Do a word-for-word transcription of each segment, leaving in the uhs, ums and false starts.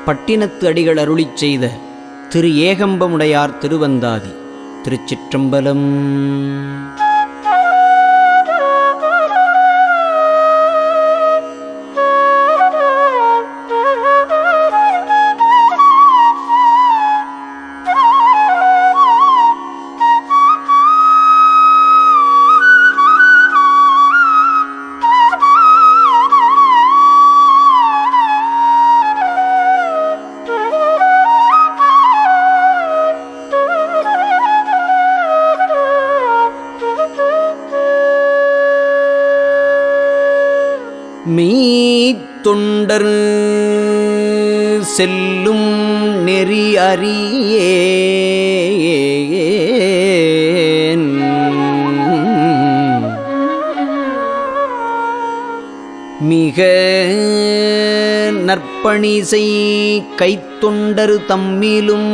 பட்டினத்து அடிகள் அருளிச் செய்த திரு ஏகம்பமுடையார் திருவந்தாதி. திருச்சிற்றம்பலம். மெய்த்தொண்டர் செல்லும் நெறி அறியேன் மிக நற்பணி செய் கைத்தொண்டர் தம்மிலும்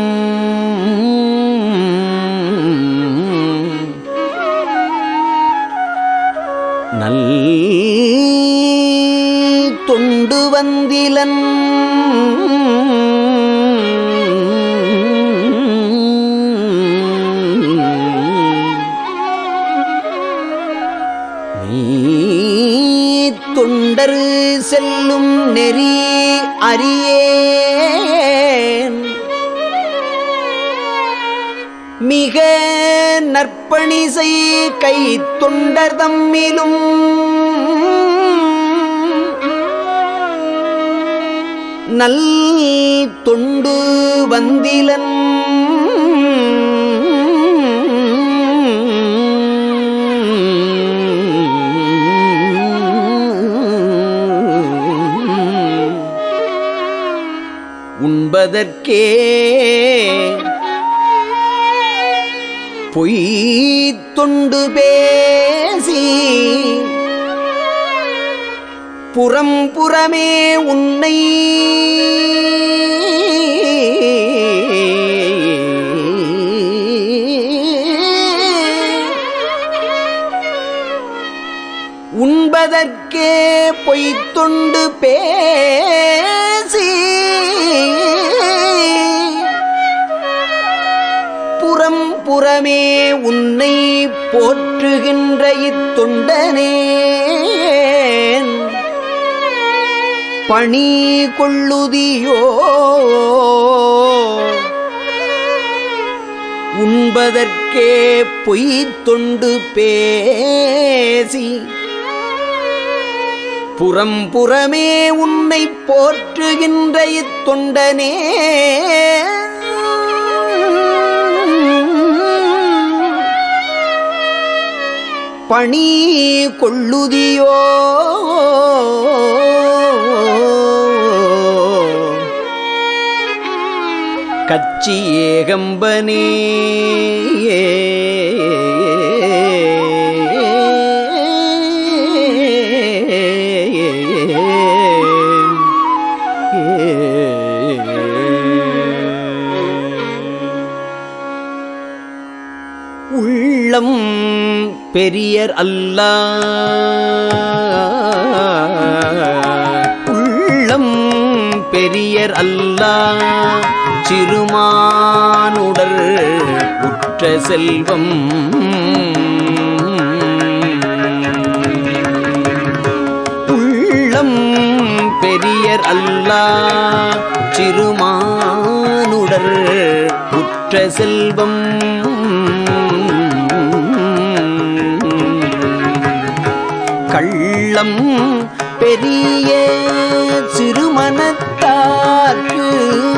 நல் தொண்டு வந்திலன் தொண்டர் செல்லும் நெறி அறியேன் மிக நற்பணி செய் கை தொண்டர் தம்மிலும் நல் தொண்டு வந்திலன் உண்பதற்கே பொய் தொண்டு பேசி புறம் புறமே உன்னை உண்பதற்கே பொய்த்தொண்டு பேசி புறம் புறமே உன்னை போற்றுகின்ற இத்தொண்டனே பணி கொள்ளுதியோ உண்பதற்கே பொய்த்தொண்டு பேசி புறம் புறமே உன்னை போற்றுகின்ற இத்தொண்டனே பணி கொள்ளுதியோ கச்சி ஏகம்பனே உள்ளம் பெரியர் அல்லா உள்ளம் பெரியர் அல்லா சிறுமானுடர் உற்ற செல்வம் உள்ளம் பெரியர் அல்லா சிறுமானுடர் உற்ற செல்வம் கள்ளம் பெரிய சிறுமனத்தார்க்கு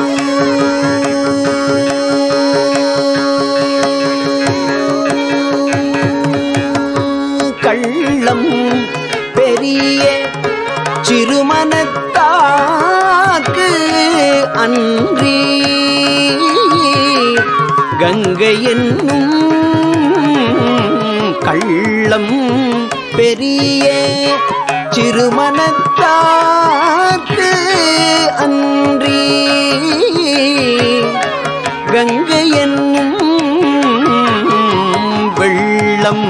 கள்ளம் பெரிய சிறுமனத்தார்க்கு அன்றி கங்கை என்னும் கள்ளம் பெரிய சிறுமனத்தார்க்கு அன்றி கங்கை என்னும் வெள்ளம்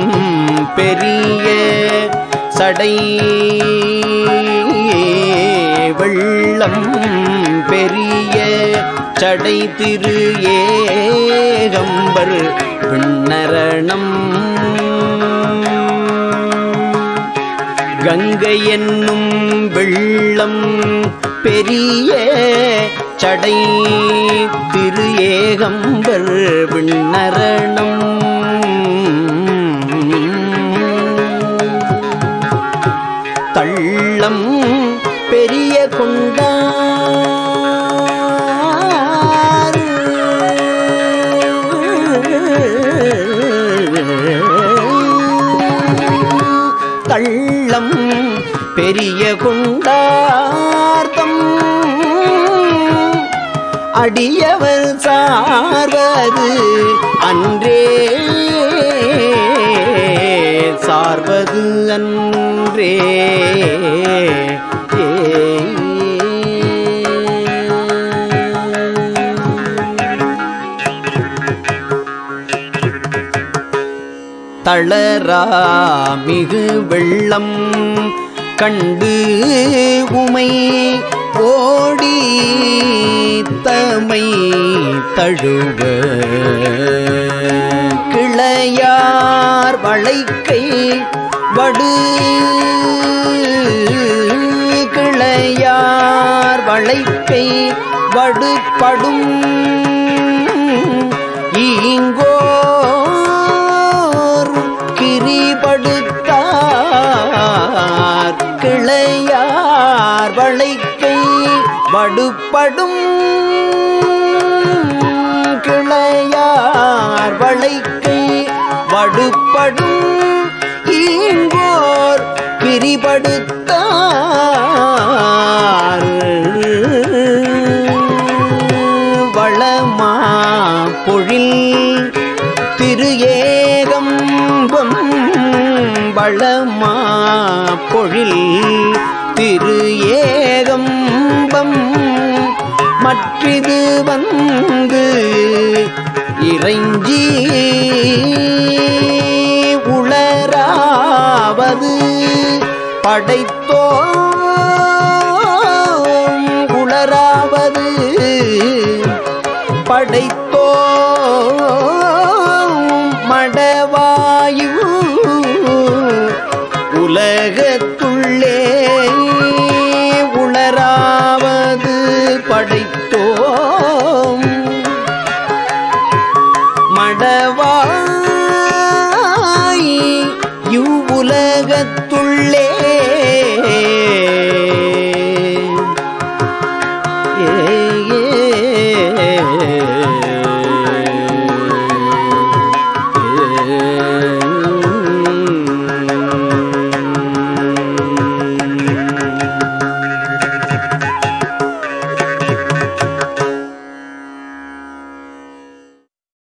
பெரிய சடை வெள்ள வெள்ளம் பெரிய சடை திரு ஏகம்பர் விண்ணரணம் கங்கை என்னும் வெள்ளம் பெரிய சடை திரு ஏகம்பர் விண்ணரணம் தள்ளம் பெரிய கொண்டார் தள்ளம் பெரிய கொண்டார்த்தம் அடியவர் சார்வது அன்றே சார்வது அன்றே தளரா மிகு வெள்ளம் கண்டு உமை ஓடி தமை தழுவ கிளையார் வளைக்கை வடு கிளையார் வளைக்கை வடுபடும் ஈங்கோர் கிரிபடுத்தார் கிளையார் வளைக்கை வடுபடும் கிளையார் வளைக்கை வடுபடும் ஈங்கோர் கிரிபடுத்தார் வளமா பொழில் திரு ஏகம்பம் வளமா பொழில் திரு ஏகம்பம் மற்றிது வந்து இறைஞ்சி உளராவது படைத்தோம் உளராவது படைத்தோம் மடவாயு உலகத்துள்ளே உளராவது படைத்தோம் மடவாய் இவ்வுலகத்துள்ளே ஏ